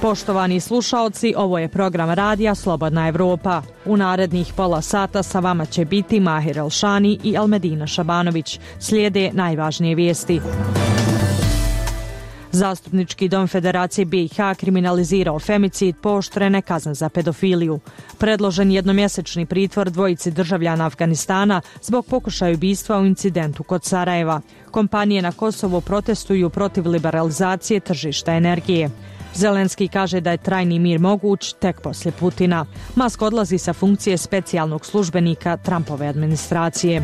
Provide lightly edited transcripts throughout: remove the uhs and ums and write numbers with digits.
Poštovani slušaoci, ovo je program radija Slobodna Evropa. U narednih pola sata sa vama će biti Mahir Elšani i Elmedina Šabanović. Slijede najvažnije vijesti. Zastupnički dom Federacije BiH kriminalizirao femicid, pooštrene kazne za pedofiliju. Predložen jednomjesečni pritvor dvojici državljana Afganistana zbog pokušaja ubistva u incidentu kod Sarajeva. Kompanije na Kosovu protestuju protiv liberalizacije tržišta energije. Zelenski kaže da je trajni mir moguć tek poslije Putina. Musk odlazi sa funkcije specijalnog službenika Trumpove administracije.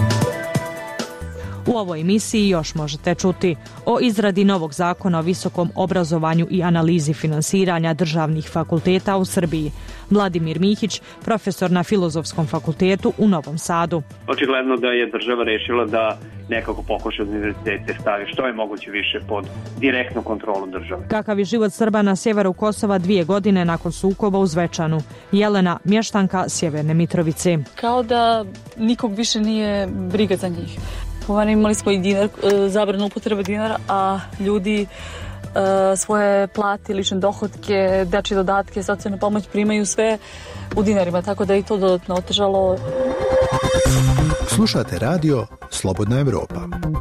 U ovoj emisiji još možete čuti o izradi novog zakona o visokom obrazovanju i analizi finansiranja državnih fakulteta u Srbiji. Vladimir Mihić, profesor na Filozofskom fakultetu u Novom Sadu. Očigledno da je država rešila da nekako pokuša univerzitete stavi što je moguće više pod direktnu kontrolu države. Kakav je život Srba na sjeveru Kosova 2 godine nakon sukoba u Zvečanu? Jelena, mještanka Sjeverne Mitrovice. Kao da nikog više nije briga za njih. Imali smo i dinar, zabranu upotrebe dinara, a ljudi svoje plate, lične dohotke, dečje dodatke, socijalnu pomoć primaju sve u dinarima, tako da je i to dodatno otežalo. Slušate radio Slobodna Evropa.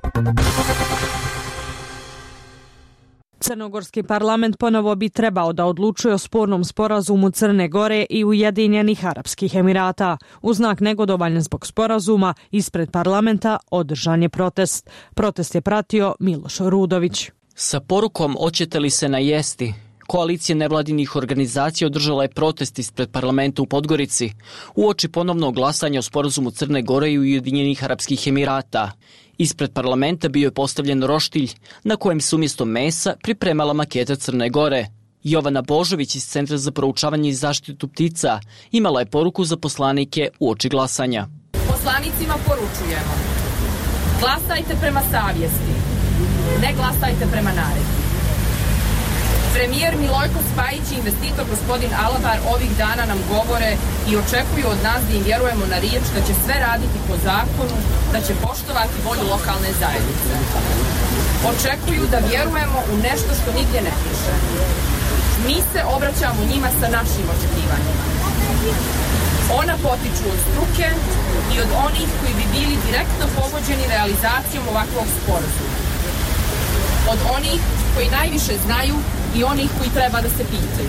Crnogorski parlament ponovo bi trebao da odlučuje o spornom sporazumu Crne Gore i Ujedinjenih Arapskih Emirata. U znak negodovanja zbog sporazuma, ispred parlamenta održan je protest. Protest je pratio Miloš Rudović. Sa porukom "Hoćete li se najesti?" koalicija nevladinih organizacija održala je protest ispred parlamenta u Podgorici uoči ponovnog glasanja o sporazumu Crne Gore i Ujedinjenih Arapskih Emirata. Ispred parlamenta bio je postavljen roštilj na kojem se umjesto mesa pripremala maketa Crne Gore. Jovana Božović iz Centra za proučavanje i zaštitu ptica imala je poruku za poslanike uoči glasanja. Poslanicima poručujemo: glasajte prema savjesti, ne glasajte prema naredbi. Premijer Milojko Spajić i investitor gospodin Alabar ovih dana nam govore i očekuju od nas da im vjerujemo na riječ da će sve raditi po zakonu, da će poštovati volju lokalne zajednice. Očekuju da vjerujemo u nešto što nigdje ne piše. Mi se obraćamo njima sa našim očekivanjima. Ona potiču od struke i od onih koji bi bili direktno pogođeni realizacijom ovakvog sporazuma. Od onih koji najviše znaju i onih koji treba da se pitaju.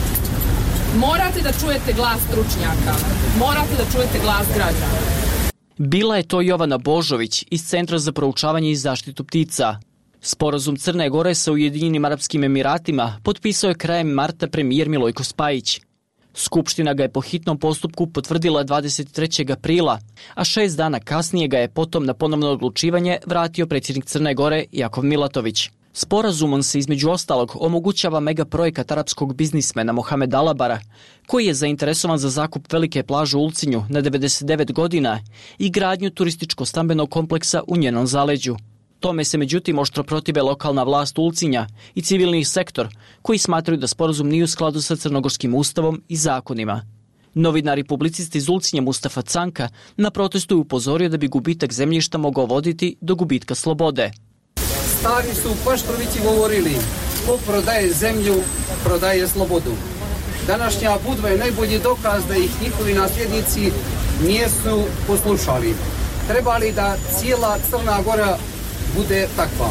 Morate da čujete glas stručnjaka, morate da čujete glas građana. Bila je to Jovana Božović iz Centra za proučavanje i zaštitu ptica. Sporazum Crne Gore sa Ujedinjenim Arapskim Emiratima potpisao je krajem marta premijer Milojko Spajić. Skupština ga je po hitnom postupku potvrdila 23. aprila, a 6 dana kasnije ga je potom na ponovno odlučivanje vratio predsjednik Crne Gore Jakov Milatović. Sporazumom se između ostalog omogućava megaprojekat arapskog biznismena Mohameda Alabara, koji je zainteresovan za zakup velike plaže u Ulcinju na 99 godina i gradnju turističko-stambenog kompleksa u njenom zaleđu. Tome se međutim oštro protive lokalna vlast Ulcinja i civilni sektor, koji smatraju da sporazum nije u skladu sa crnogorskim ustavom i zakonima. Novinar i publicist iz Ulcinja Mustafa Canka na protestu je upozorio da bi gubitak zemljišta mogao voditi do gubitka slobode. Stari su Paštrovići govorili: ko prodaje zemlju, prodaje slobodu. Današnja Budva je najbolji dokaz da ih njihovi nasljednici nisu poslušali. Treba li da cijela Crna Gora bude takva?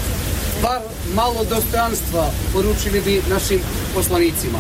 Bar malo dostojanstva poručili bi našim poslanicima.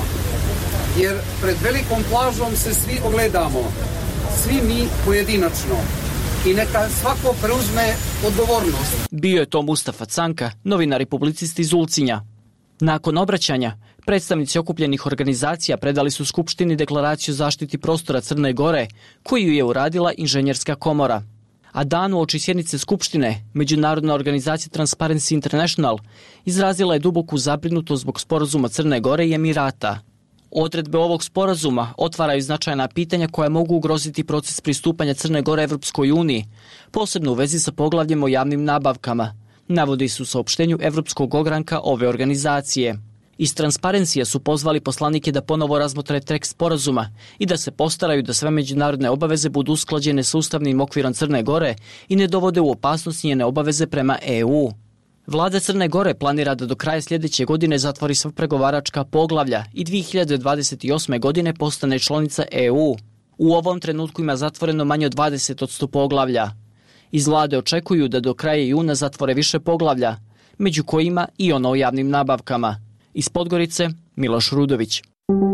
Jer pred velikom plažom se svi ogledamo, svi mi pojedinačno. I neka svako preuzme odgovornost. Bio je to Mustafa Canka, novinar i publicist iz Ulcinja. Nakon obraćanja, predstavnici okupljenih organizacija predali su Skupštini deklaraciju o zaštiti prostora Crne Gore, koju je uradila Inženjerska komora. A dan uoči sjednice Skupštine, Međunarodna organizacija Transparency International izrazila je duboku zabrinutost zbog sporazuma Crne Gore i Emirata. Odredbe ovog sporazuma otvaraju značajna pitanja koja mogu ugroziti proces pristupanja Crne Gore Evropskoj uniji, posebno u vezi sa poglavljem o javnim nabavkama, navodi se u saopštenju Evropskog ogranka ove organizacije. Iz Transparencija su pozvali poslanike da ponovo razmotre tekst sporazuma i da se postaraju da sve međunarodne obaveze budu usklađene sa ustavnim okvirom Crne Gore i ne dovode u opasnost njene obaveze prema EU. Vlada Crne Gore planira da do kraja sljedeće godine zatvori sva pregovaračka poglavlja i 2028. godine postane članica EU. U ovom trenutku ima zatvoreno manje od 20% poglavlja. Iz vlade očekuju da do kraja juna zatvore više poglavlja, među kojima i ono o javnim nabavkama. Iz Podgorice, Miloš Rudović.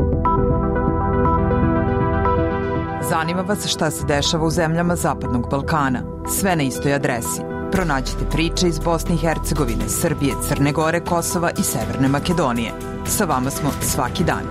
Zanima vas šta se dešava u zemljama Zapadnog Balkana. Sve na istoj adresi. Pronađite priče iz Bosne i Hercegovine, Srbije, Crne Gore, Kosova i Severne Makedonije. Sa vama smo svaki dan.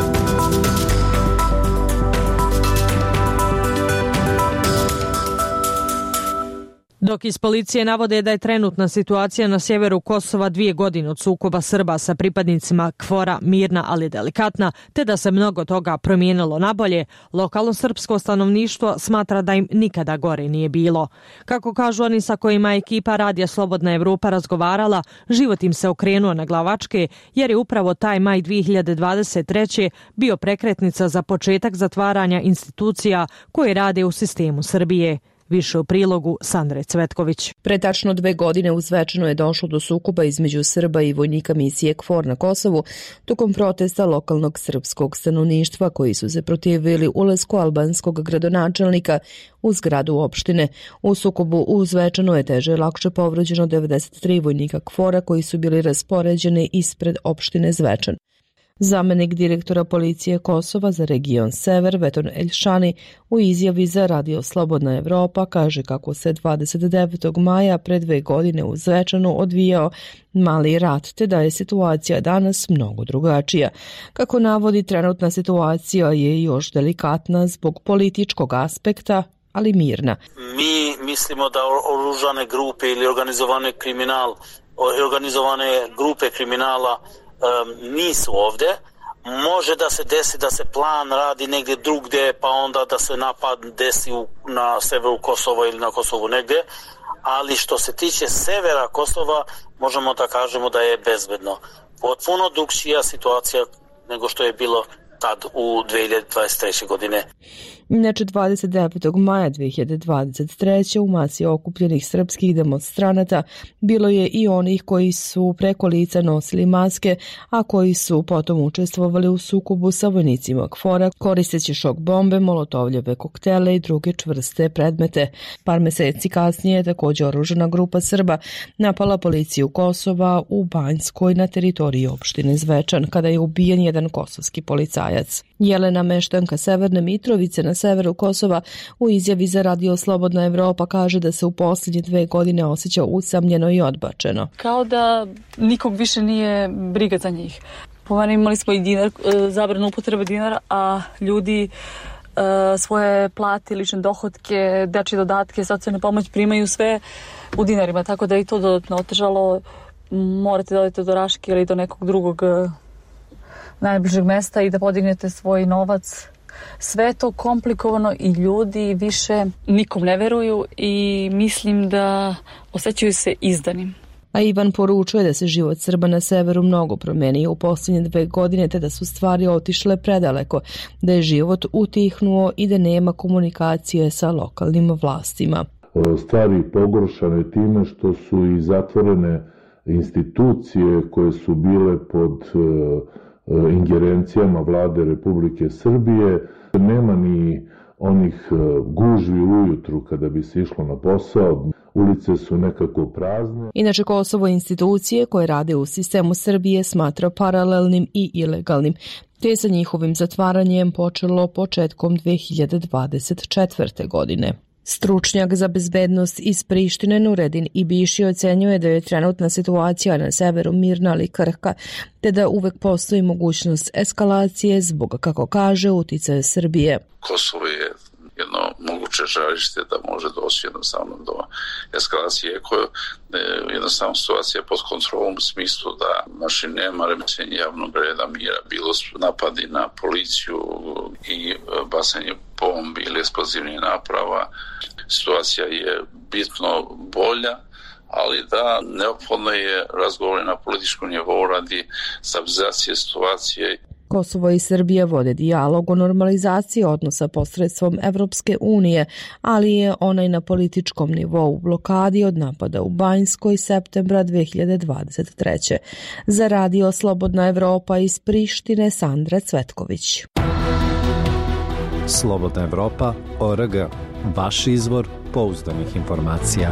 Dok iz policije navode da je trenutna situacija na sjeveru Kosova 2 godine od sukoba Srba sa pripadnicima KFOR-a mirna ali delikatna, te da se mnogo toga promijenilo nabolje, lokalno srpsko stanovništvo smatra da im nikada gore nije bilo. Kako kažu oni sa kojima je ekipa Radija Slobodna Evropa razgovarala, život im se okrenuo na glavačke jer je upravo taj maj 2023. bio prekretnica za početak zatvaranja institucija koje rade u sistemu Srbije. Više u prilogu Sandre Cvetković. Pre tačno 2 godine u Zvečanu je došlo do sukoba između Srba i vojnika misije KFOR na Kosovu tokom protesta lokalnog srpskog stanovništva koji su se protivili ulasku albanskog gradonačelnika u zgradu opštine. U sukobu u Zvečanu je teže i lakše povređeno 93 vojnika KFOR-a koji su bili raspoređeni ispred opštine Zvečan. Zamenik direktora policije Kosova za region Sever, Veton Eljšani, u izjavi za Radio Slobodna Evropa kaže kako se 29. maja pre 2 godine u Zvečanu odvijao mali rat, te da je situacija danas mnogo drugačija. Kako navodi, trenutna situacija je još delikatna zbog političkog aspekta, ali mirna. Mi mislimo da oružane grupe ili organizovane grupe kriminala nisu ovdje. Može da se desi da se plan radi negdje drugdje, pa onda da se napad desi na severu Kosova ili na Kosovu negdje, ali što se tiče severa Kosova možemo da kažemo da je bezbedno. Potpuno drugčija situacija nego što je bilo tad u 2023. godine. Inače, 29. maja 2023. u masi okupljenih srpskih demonstranata bilo je i onih koji su preko lica nosili maske, a koji su potom učestvovali u sukobu sa vojnicima KFOR-a koristeći šok bombe, molotovljeve koktele i druge čvrste predmete. Par meseci kasnije je također oružana grupa Srba napala policiju Kosova u Banjskoj na teritoriji opštine Zvečan, kada je ubijen jedan kosovski policajac. Jelena Meštanka Severne Mitrovice na severu Kosova u izjavi za Radio Slobodna Evropa kaže da se u posljednje 2 godine osjeća usamljeno i odbačeno. Kao da nikog više nije briga za njih. Imali smo i zabranu upotrebe dinara, a ljudi svoje plate, lične dohotke, dečje dodatke, socijalne pomoć primaju sve u dinarima, tako da je i to dodatno otežalo. Morate da odete do Raške ili do nekog drugog najbližeg mesta i da podignete svoj novac. Sve je to komplikovano i ljudi više nikom ne veruju i mislim da osjećaju se izdanim. A Ivan poručuje da se život Srba na severu mnogo promenio u posljednje 2 godine, te da su stvari otišle predaleko, da je život utihnuo i da nema komunikacije sa lokalnim vlastima. Stvari pogoršane time što su i zatvorene institucije koje su bile pod ingerencijama vlade Republike Srbije. Nema ni onih gužvi ujutru kada bi se išlo na posao. Ulice su nekako prazne. Inače, Kosovo institucije koje rade u sistemu Srbije smatra paralelnim i ilegalnim, te sa njihovim zatvaranjem počelo početkom 2024. godine. Stručnjak za bezbednost iz Prištine Nuredin Ibiši ocenjuje da je trenutna situacija na severu mirna ali krhka, te da uvek postoji mogućnost eskalacije zbog, kako kaže, uticaja Srbije. Kosovo je jedno moguće žarište da može doći jednostavno do eskalacije koja je jednostavno situacija pod kontrolom u smislu da znači nema remećenja javnog reda mira, bilo su napadi na policiju i bacanje bombi ili eksplozivnih naprava. Situacija je bitno bolja, ali da neophodno je razgovor na političkom nivou radi stabilizacije situacije. Kosovo i Srbija vode dijalog o normalizaciji odnosa posredstvom Evropske unije, ali je onaj na političkom nivou u blokadi od napada u Banjskoj septembra 2023. Za radio Slobodna Evropa iz Prištine, Sandra Cvetković. Slobodna Evropa.org, vaš izvor pouzdanih informacija.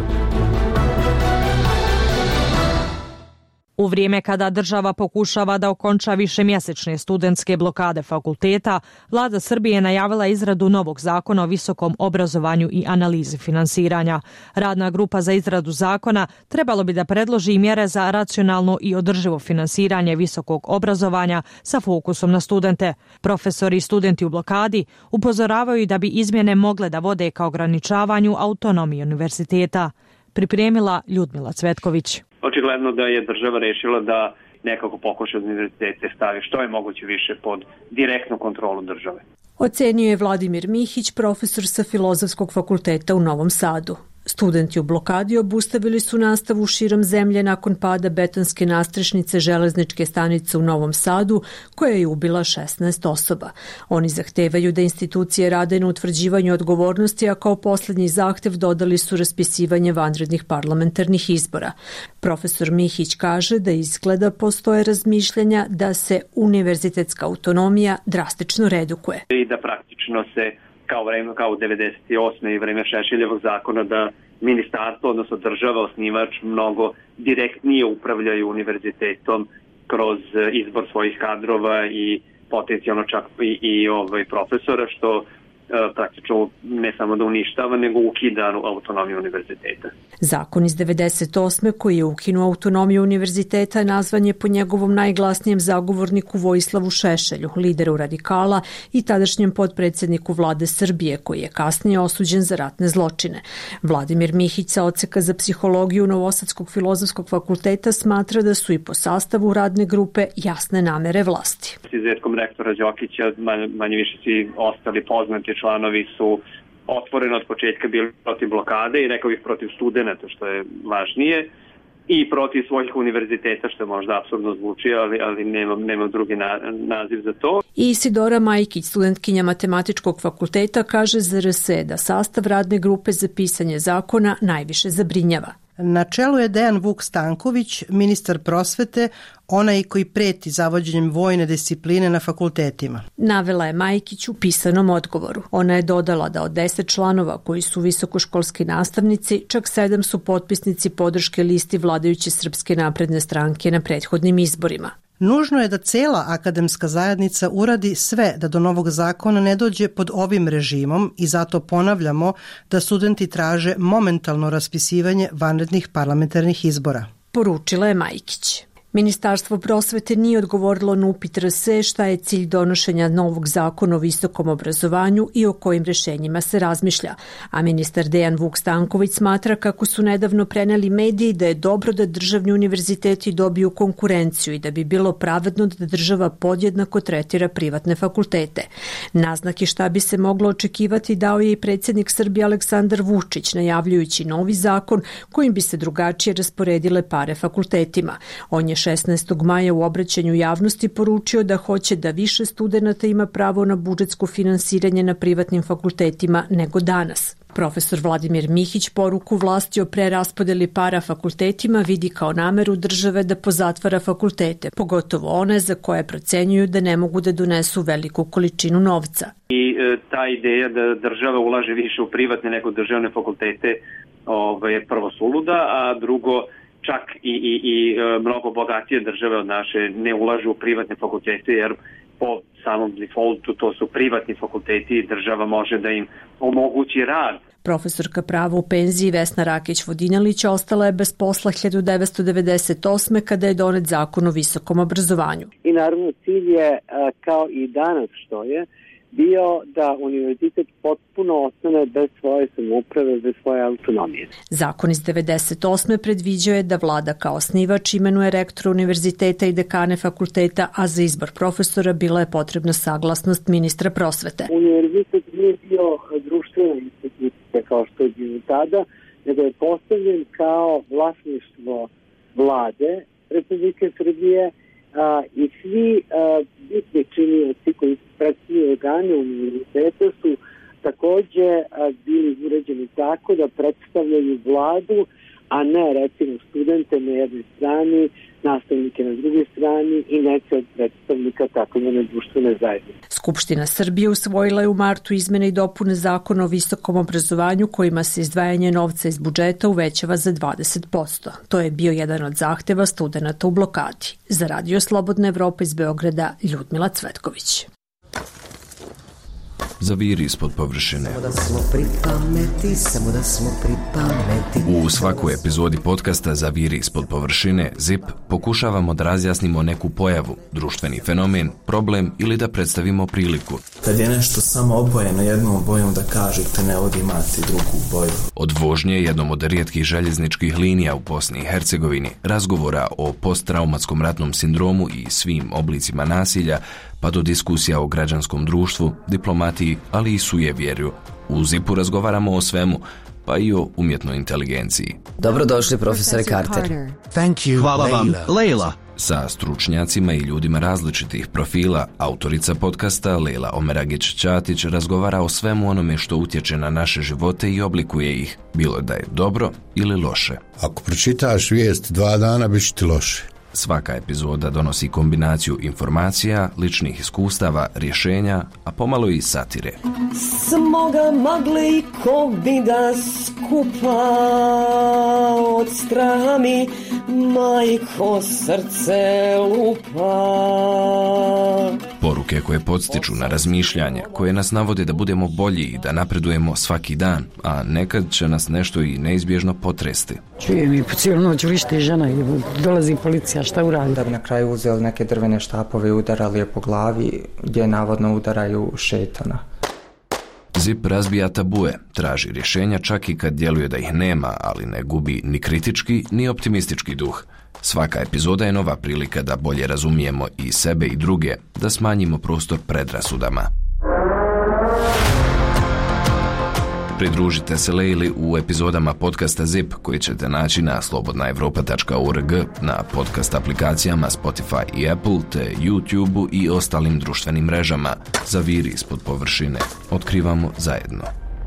U vrijeme kada država pokušava da okonča višemjesečne studentske blokade fakulteta, vlada Srbije je najavila izradu novog zakona o visokom obrazovanju i analizi finansiranja. Radna grupa za izradu zakona trebalo bi da predloži i mjere za racionalno i održivo finansiranje visokog obrazovanja sa fokusom na studente. Profesori i studenti u blokadi upozoravaju da bi izmjene mogle da vode ka ograničavanju autonomije univerziteta. Pripremila Ljudmila Cvetković. Očigledno da je država rešila da nekako pokuša univerzitete stavi što je moguće više pod direktnu kontrolu države. Ocenio je Vladimir Mihić, profesor sa Filozofskog fakulteta u Novom Sadu. Studenti u blokadi obustavili su nastavu širom zemlje nakon pada betonske nastrešnice železničke stanice u Novom Sadu, koja je ubila 16 osoba. Oni zahtevaju da institucije rade na utvrđivanju odgovornosti, a kao posljednji zahtev dodali su raspisivanje vanrednih parlamentarnih izbora. Profesor Mihić kaže da izgleda postoje razmišljanja da se univerzitetska autonomija drastično redukuje. I da praktično se kao u 98. i vreme Šešeljevog zakona da ministarstvo, odnosno država, osnivač, mnogo direktnije upravljaju univerzitetom kroz izbor svojih kadrova i potencijalno čak i profesora, što praktično ne samo da uništava, nego ukida autonomiju univerziteta. Zakon iz 98. koji je ukinuo autonomiju univerziteta nazvan je po njegovom najglasnijem zagovorniku Vojislavu Šešelju, lideru radikala i tadašnjem potpredsjedniku vlade Srbije, koji je kasnije osuđen za ratne zločine. Vladimir Mihić sa odseka za psihologiju Novosadskog filozofskog fakulteta smatra da su i po sastavu radne grupe jasne namere vlasti. S izuzetkom rektora Đokića, manje više svi ostali poznati članovi su otvoreno od početka bili protiv blokade i rekao bih protiv studenta, što je važnije, i protiv svojih univerziteta, što možda apsurdno zvuči, ali nemam drugi naziv za to. I Isidora Majkić, studentkinja Matematičkog fakulteta, kaže za RS da sastav radne grupe za pisanje zakona najviše zabrinjava. Na čelu je Dejan Vuk Stanković, ministar prosvete, onaj koji preti zavođenjem vojne discipline na fakultetima. Navela je Majkić u pisanom odgovoru. Ona je dodala da od 10 članova koji su visokoškolski nastavnici, čak 7 su potpisnici podrške listi vladajuće Srpske napredne stranke na prethodnim izborima. Nužno je da cela akademska zajednica uradi sve da do novog zakona ne dođe pod ovim režimom i zato ponavljamo da studenti traže momentalno raspisivanje vanrednih parlamentarnih izbora. Poručila je Majkić. Ministarstvo prosvete nije odgovorilo na upit RS šta je cilj donošenja novog zakona o visokom obrazovanju i o kojim rešenjima se razmišlja, a ministar Dejan Vuk Stanković smatra kako su nedavno preneli mediji da je dobro da državni univerziteti dobiju konkurenciju i da bi bilo pravedno da država podjednako tretira privatne fakultete. Naznake šta bi se moglo očekivati dao je i predsjednik Srbije Aleksandar Vučić, najavljujući novi zakon kojim bi se drugačije rasporedile pare fakultetima. On je 16. maja u obraćanju javnosti poručio da hoće da više studenata ima pravo na budžetsko finansiranje na privatnim fakultetima nego danas. Profesor Vladimir Mihić poruku vlasti o preraspodeli para fakultetima vidi kao nameru države da pozatvara fakultete, pogotovo one za koje procenjuju da ne mogu da donesu veliku količinu novca. I ta ideja da država ulaže više u privatne nego državne fakultete je prvo suluda, a drugo čak i mnogo bogatije države od naše ne ulažu u privatne fakultete, jer po samom defaultu to su privatni fakulteti i država može da im omogući rad. Profesorka prava u penziji Vesna Rakić-Vodinjalić ostala je bez posla 1998. kada je donet zakon o visokom obrazovanju. I naravno cilj je, kao i danas što je, bio da univerzitet potpuno ostane bez svoje samouprave, bez svoje autonomije. Zakon iz 1998. predviđao je da vlada kao osnivač imenuje rektora univerziteta i dekane fakulteta, a za izbor profesora bila je potrebna saglasnost ministra prosvete. Univerzitet nije bio društvena institucija kao što je bio tada, nego je postavljen kao vlasništvo vlade Republike Srbije i svi bitni činioci koji predstavljaju organe univerziteta su takođe bili uređeni tako da predstavljaju vladu, a ne recimo studente na jednoj strani, nastavnike na drugoj strani i neke od predstavnika takozvane društvene zajednice. Skupština Srbije usvojila je u martu izmene i dopune Zakona o visokom obrazovanju kojima se izdvajanje novca iz budžeta uvećava za 20%. To je bio jedan od zahteva studenata u blokadi. Za Radio Slobodna Evropa iz Beograda, Ljudmila Cvetković. Zaviri ispod površine. U svakoj epizodi podcasta Zaviri ispod površine ZIP pokušavamo da razjasnimo neku pojavu, društveni fenomen, problem ili da predstavimo priliku. Kad je nešto samo obojeno jednom bojom da kažete ne ovdje imate drugu boju. Od vožnje jednom od rijetkih željezničkih linija u Bosni i Hercegovini, razgovora o posttraumatskom ratnom sindromu i svim oblicima nasilja, pa do diskusija o građanskom društvu, diplomatiji, ali i sujevjerju. U ZIP-u razgovaramo o svemu, pa i o umjetnoj inteligenciji. Dobrodošli, profesore Carter. Thank you, hvala vam, Leila. Sa stručnjacima i ljudima različitih profila, autorica podcasta Leila Omeragić-Ćatić razgovara o svemu onome što utječe na naše živote i oblikuje ih, bilo da je dobro ili loše. Ako pročitaš vijest 2 dana, bit će ti loše. Svaka epizoda donosi kombinaciju informacija, ličnih iskustava, rješenja, a pomalo i satire. Smoga magle i kobida skupa od straha mi majko srce lupa. Poruke koje podstiču na razmišljanje, koje nas navode da budemo bolji i da napredujemo svaki dan, a nekad će nas nešto i neizbježno potresti. Čujem i po cijelu noć vrišti žena i dolazi policija, šta uradi? Da bi na kraju uzeli neke drvene štapove i udarali je po glavi, gdje navodno udaraju šejtana. ZIP razbija tabue, traži rješenja čak i kad djeluje da ih nema, ali ne gubi ni kritički ni optimistički duh. Svaka epizoda je nova prilika da bolje razumijemo i sebe i druge, da smanjimo prostor predrasudama. Pridružite se Leili u epizodama podcasta ZIP koji ćete naći na slobodnaevropa.org, na podcast aplikacijama Spotify i Apple, te YouTube i ostalim društvenim mrežama. Zaviri ispod površine. Otkrivamo zajedno.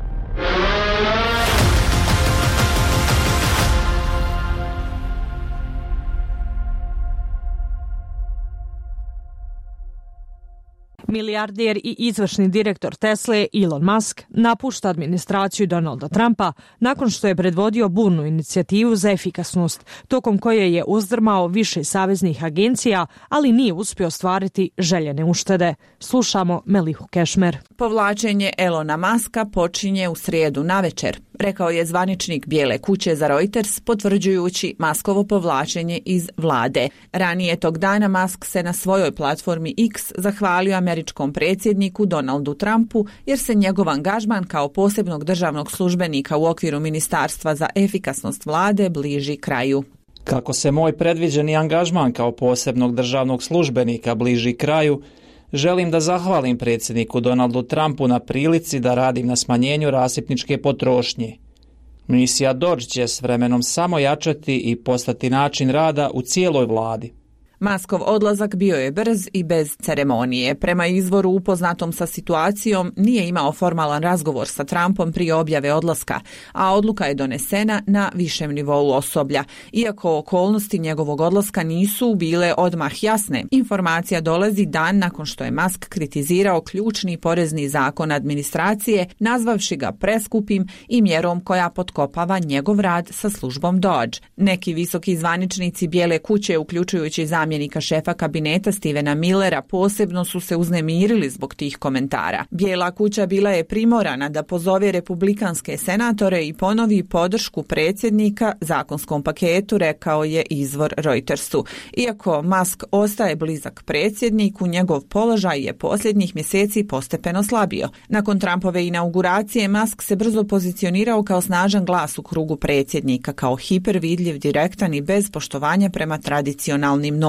Milijarder i izvršni direktor Tesle Elon Musk napušta administraciju Donalda Trumpa nakon što je predvodio burnu inicijativu za efikasnost, tokom koje je uzdrmao više saveznih agencija, ali nije uspio ostvariti željene uštede. Slušamo Melihu Kešmer. Povlačenje Elona Muska počinje u srijedu navečer, rekao je zvaničnik Bijele kuće za Reuters, potvrđujući Muskovo povlačenje iz vlade. Ranije tog dana Musk se na svojoj platformi X zahvalio američkom predsjedniku Donaldu Trumpu jer se njegov angažman kao posebnog državnog službenika u okviru Ministarstva za efikasnost vlade bliži kraju. Kako se moj predviđeni angažman kao posebnog državnog službenika bliži kraju, želim da zahvalim predsjedniku Donaldu Trumpu na prilici da radim na smanjenju rasipničke potrošnje. Misija Dodge će s vremenom samo jačati i postati način rada u cijeloj vladi. Muskov odlazak bio je brz i bez ceremonije. Prema izvoru upoznatom sa situacijom nije imao formalan razgovor sa Trumpom prije objave odlaska, a odluka je donesena na višem nivou osoblja. Iako okolnosti njegovog odlaska nisu bile odmah jasne, informacija dolazi dan nakon što je Musk kritizirao ključni porezni zakon administracije, nazvavši ga preskupim i mjerom koja potkopava njegov rad sa službom Dodge. Neki visoki zvaničnici Bijele kuće, uključujući zamjenika šefa kabineta Stevena Millera, posebno su se uznemirili zbog tih komentara. Bijela kuća bila je primorana da pozove republikanske senatore i ponovi podršku predsjednika zakonskom paketu, rekao je izvor Reutersu. Iako Musk ostaje blizak predsjedniku, njegov položaj je posljednjih mjeseci postepeno slabio. Nakon Trumpove inauguracije, Musk se brzo pozicionirao kao snažan glas u krugu predsjednika, kao hipervidljiv, direktan i bez poštovanja prema tradicionalnim normama.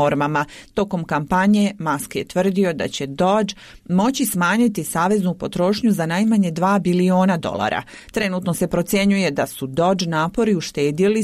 reformama. Tokom kampanje Musk je tvrdio da će Dodge moći smanjiti saveznu potrošnju za najmanje $2 biliona. Trenutno se procjenjuje da su Dodge napori uštedjeli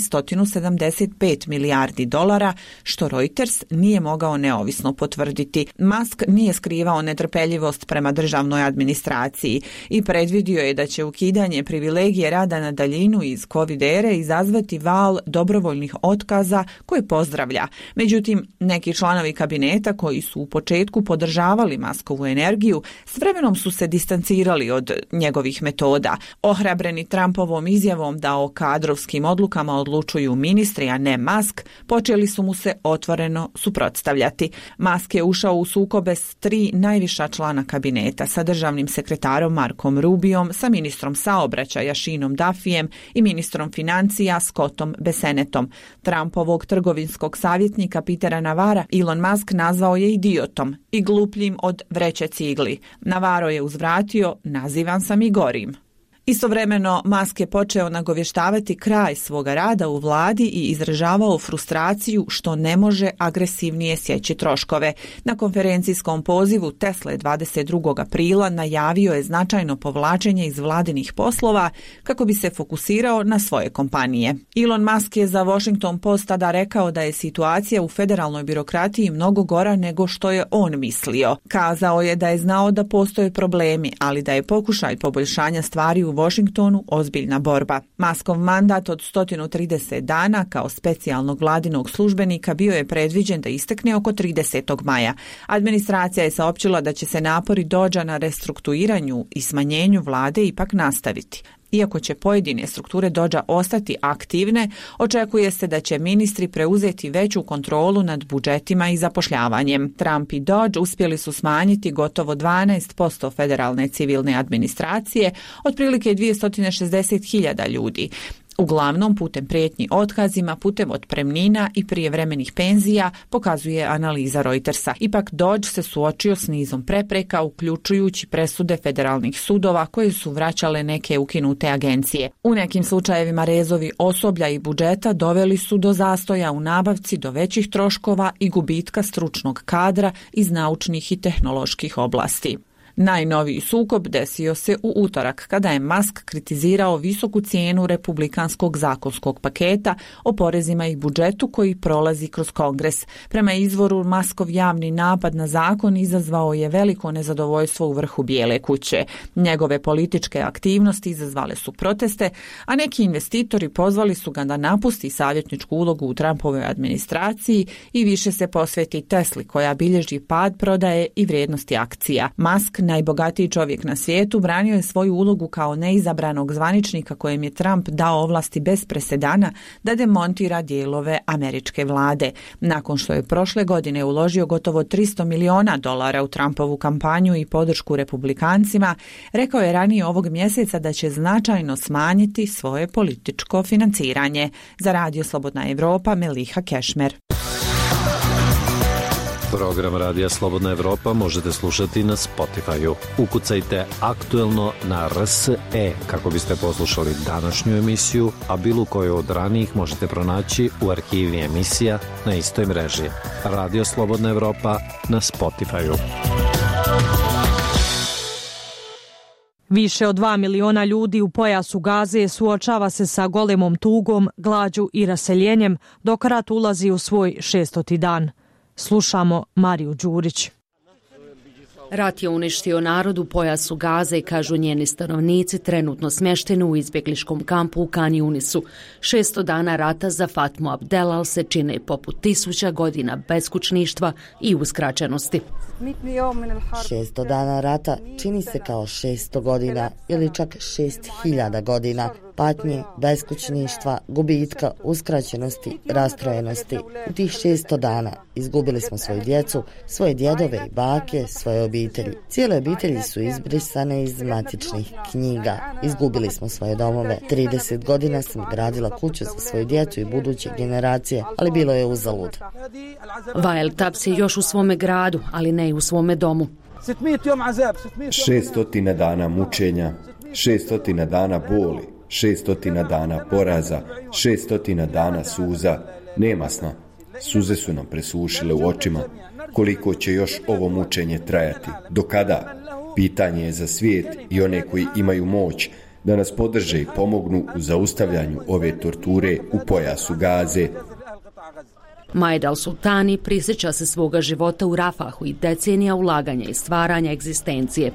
$175 milijardi, što Reuters nije mogao neovisno potvrditi. Musk nije skrivao netrpeljivost prema državnoj administraciji i predvidio je da će ukidanje privilegije rada na daljinu iz COVID ere izazvati val dobrovoljnih otkaza koje pozdravlja. Međutim, neki članovi kabineta koji su u početku podržavali Muskovu energiju, s vremenom su se distancirali od njegovih metoda. Ohrabreni Trumpovom izjavom da o kadrovskim odlukama odlučuju ministri, a ne Musk, počeli su mu se otvoreno suprotstavljati. Musk je ušao u sukobe s 3 najviša člana kabineta, sa državnim sekretarom Markom Rubiom, sa ministrom saobraćaja Seanom Duffijem i ministrom financija Scottom Bessenettom. Trumpovog trgovinskog savjetnika Petera Navara Elon Musk nazvao je idiotom i glupljim od vreće cigli. Navarro je uzvratio: nazivan sam i gorim. Istovremeno, Musk je počeo nagovještavati kraj svoga rada u vladi i izražavao frustraciju što ne može agresivnije sjeći troškove. Na konferencijskom pozivu Tesla 22. aprila najavio je značajno povlačenje iz vladinih poslova kako bi se fokusirao na svoje kompanije. Elon Musk je za Washington Post tada rekao da je situacija u federalnoj birokratiji mnogo gora nego što je on mislio. Kazao je da je znao da postoje problemi, ali da je pokušaj poboljšanja stvari u Washingtonu ozbiljna borba. Muskov mandat od 130 dana kao specijalnog vladinog službenika bio je predviđen da istekne oko 30. maja. Administracija je saopćila da će se napori Dodgea na restrukturiranju i smanjenju vlade ipak nastaviti. Iako će pojedine strukture Dodgea ostati aktivne, očekuje se da će ministri preuzeti veću kontrolu nad budžetima i zapošljavanjem. Trump i Dodge uspjeli su smanjiti gotovo 12% federalne civilne administracije, otprilike 260.000 ljudi. Uglavnom putem prijetnji otkazima, putem otpremnina i prijevremenih penzija, pokazuje analiza Reutersa. Ipak Dodge se suočio s nizom prepreka, uključujući presude federalnih sudova koje su vraćale neke ukinute agencije. U nekim slučajevima rezovi osoblja i budžeta doveli su do zastoja u nabavci, do većih troškova i gubitka stručnog kadra iz naučnih i tehnoloških oblasti. Najnoviji sukob desio se u utorak kada je Musk kritizirao visoku cijenu republikanskog zakonskog paketa o porezima i budžetu koji prolazi kroz Kongres. Prema izvoru, Muskov javni napad na zakon izazvao je veliko nezadovoljstvo u vrhu Bijele kuće. Njegove političke aktivnosti izazvale su proteste, a neki investitori pozvali su ga da napusti savjetničku ulogu u Trumpovoj administraciji i više se posveti Tesli koja bilježi pad prodaje i vrijednosti akcija. Musk, najbogatiji čovjek na svijetu, branio je svoju ulogu kao neizabranog zvaničnika kojem je Trump dao ovlasti bez presedana da demontira dijelove američke vlade. Nakon što je prošle godine uložio gotovo $300 miliona u Trumpovu kampanju i podršku republikancima, rekao je ranije ovog mjeseca da će značajno smanjiti svoje političko financiranje. Za Radio Slobodna Evropa, Meliha Kešmer. Program Radija Slobodna Evropa možete slušati na Spotify-u. Ukucajte aktuelno na RSE kako biste poslušali današnju emisiju, a bilo koju od ranijih možete pronaći u arhivi emisija na istoj mreži. Radio Slobodna Evropa na Spotify-u. Više od 2 miliona ljudi u pojasu Gaze suočava se sa golemom tugom, glađu i raseljenjem dok rat ulazi u svoj 600. dan. Slušamo Mariju Đurić. Rat je uništio narod u pojasu Gaze, kažu njeni stanovnici, trenutno smješteni u izbjegliškom kampu u Kan Yunisu. 600 dana rata za Fatmu Abdelal se čine poput 1000 godina beskućništva i uskraćenosti. 600 dana rata čini se kao 600 godina ili čak 6000 godina patnje, beskućništva, gubitka, uskraćenosti, rastrojenosti. U tih 600 dana izgubili smo svoju djecu, svoje djedove i bake, svoje obitelji. Cijele obitelji su izbrisane iz matičnih knjiga. Izgubili smo svoje domove. 30 godina sam gradila kuću za svoju djecu i buduće generacije, ali bilo je uzalud. Vael Taps je još u svome gradu, ali ne i u svome domu. 600 dana mučenja, 600 dana boli, 600 dana poraza, 600 dana suza, nema sna. Suze su nam presušile u očima. Koliko će još ovo mučenje trajati? Do kada? Pitanje je za svijet i one koji imaju moć da nas podrže i pomognu u zaustavljanju ove torture u pojasu Gaze. Majed al-Sultani prisjeća se svoga života u Rafahu i decenija ulaganja i stvaranja egzistencije.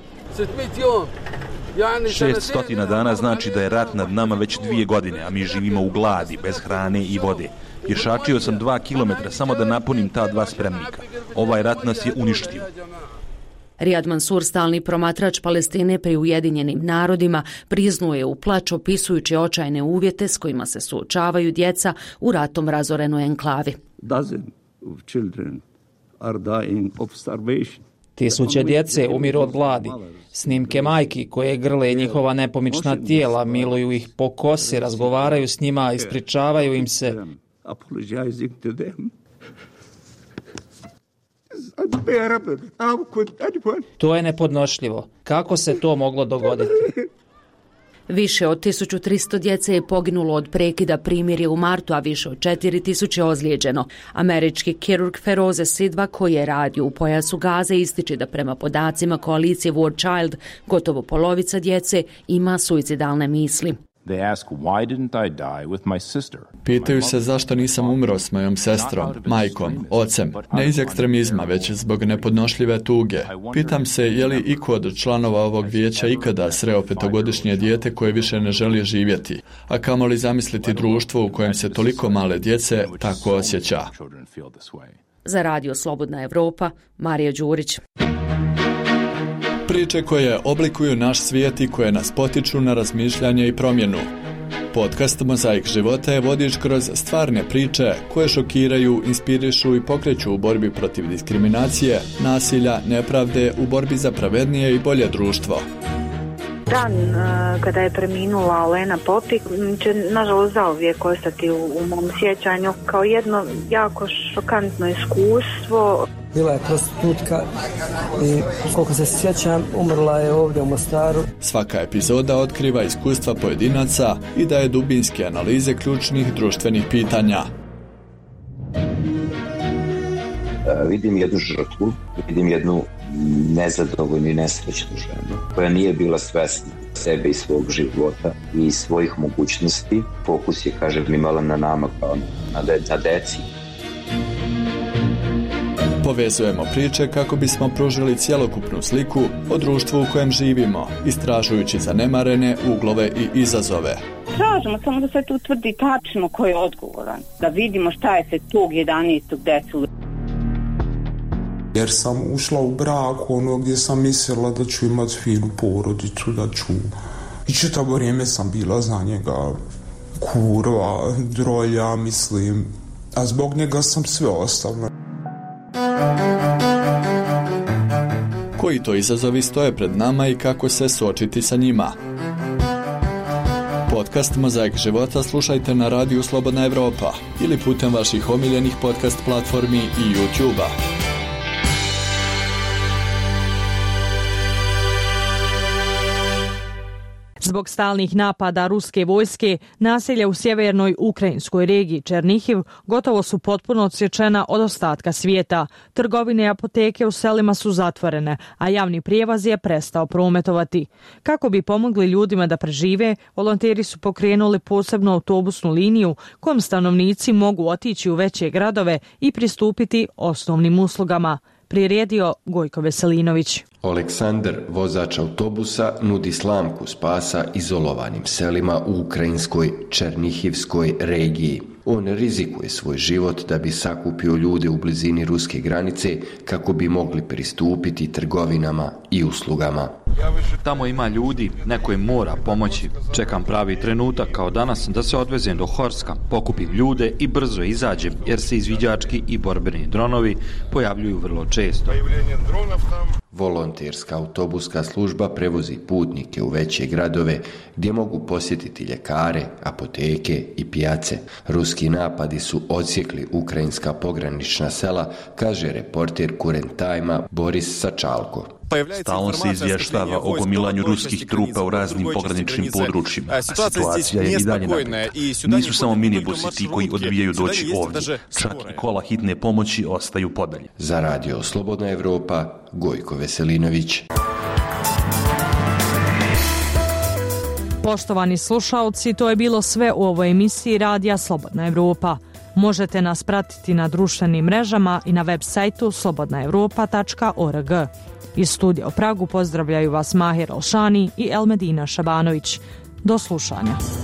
600 dana znači da je rat nad nama već 2 godine, a mi živimo u gladi, bez hrane i vode. Pješačio sam 2 kilometra samo da napunim ta 2 spremnika. Ovaj rat nas je uništio. Riyad Mansour, stalni promatrač Palestine pri Ujedinjenim narodima, priznuje u plač opisujući očajne uvjete s kojima se suočavaju djeca u ratom razorenoj enklavi. Tisuće djece umiru od gladi. Snimke majki koje grle njihova nepomična tijela, miluju ih po kosi, razgovaraju s njima, ispričavaju im se. To je nepodnošljivo. Kako se to moglo dogoditi? Više od 1300 djece je poginulo od prekida primirja u martu, a više od 4000 ozlijeđeno. Američki kirurg Feroze Sidva, koji je radio u pojasu Gaze, ističe da prema podacima koalicije War Child gotovo polovica djece ima suicidalne misli. Pitaju se zašto nisam umro s mojom sestrom, majkom, ocem, ne iz ekstremizma, već zbog nepodnošljive tuge. Pitam se je li iko od članova ovog vijeća ikada sreo 5-godišnje dijete koje više ne želi živjeti, a kamoli zamisliti društvo u kojem se toliko male djece tako osjeća. Za Radio Slobodna Evropa, Marija Đurić. Priče koje oblikuju naš svijet i koje nas potiču na razmišljanje i promjenu. Podcast Mozaik života je vodič kroz stvarne priče koje šokiraju, inspirišu i pokreću u borbi protiv diskriminacije, nasilja, nepravde, u borbi za pravednije i bolje društvo. Dan kada je preminula Olena Popik će nažalost zauvijek ostati u mom sjećanju kao jedno jako šokantno iskustvo. Bila je prostitutka i koliko se sjećam umrla je ovdje u Mostaru. Svaka epizoda otkriva iskustva pojedinaca i daje dubinske analize ključnih društvenih pitanja. Vidim jednu žrtvu, vidim jednu nezadovoljnu i nesrećnu ženu koja nije bila svesna sebe i svog života i svojih mogućnosti. Fokus je, kažem, imala na nama kao na deci. Povezujemo priče kako bismo pružili cjelokupnu sliku o društvu u kojem živimo, istražujući zanemarene uglove i izazove. Tražimo samo da se tu utvrdi tačno ko je odgovoran, da vidimo šta je se tog 11. desilo. Jer sam ušla u brak gdje sam mislila da ću imati finu porodicu, da ću... I čitavo vrijeme sam bila za njega kurva, drolja, mislim, a zbog njega sam sve ostavila. Koji to izazovi stoje pred nama i kako se suočiti sa njima? Podcast Mozaik života slušajte na Radiju Slobodna Evropa ili putem vaših omiljenih podcast platformi i YouTube-a. Zbog stalnih napada ruske vojske, naselja u sjevernoj ukrajinskoj regiji Černihiv gotovo su potpuno odsječena od ostatka svijeta. Trgovine i apoteke u selima su zatvorene, a javni prijevoz je prestao prometovati. Kako bi pomogli ljudima da prežive, volonteri su pokrenuli posebnu autobusnu liniju kojom stanovnici mogu otići u veće gradove i pristupiti osnovnim uslugama. Priredio Gojko Veselinović. Aleksandar, vozač autobusa, nudi slamku spasa izolovanim selima u ukrajinskoj Černihivskoj regiji. On rizikuje svoj život da bi sakupio ljude u blizini ruske granice kako bi mogli pristupiti trgovinama i uslugama. Tamo ima ljudi, neko im mora pomoći. Čekam pravi trenutak kao danas da se odvezem do Horska, pokupim ljude i brzo izađem jer se izviđački i borbeni dronovi pojavljuju vrlo često. Volonterska autobuska služba prevozi putnike u veće gradove gdje mogu posjetiti ljekare, apoteke i pijace. Ruski napadi su odsjekli ukrajinska pogranična sela, kaže reporter Current Time-a Boris Sačalko. Stalno se izvještava o gomilanju ruskih trupa u raznim pograničnim područjima, a situacija je i dalje napeta. Nisu samo minibusi ti koji odbijaju doći ovdje, čak i kola hitne pomoći ostaju podalje. Za radio Slobodna Evropa, Gojko Veselinović. Poštovani slušalci, to je bilo sve u ovoj emisiji Radija Slobodna Evropa. Možete nas pratiti na društvenim mrežama i na web sajtu slobodnaevropa.org. Iz studija u Pragu pozdravljaju vas Mahir Alšani i Elmedina Šabanović. Do slušanja.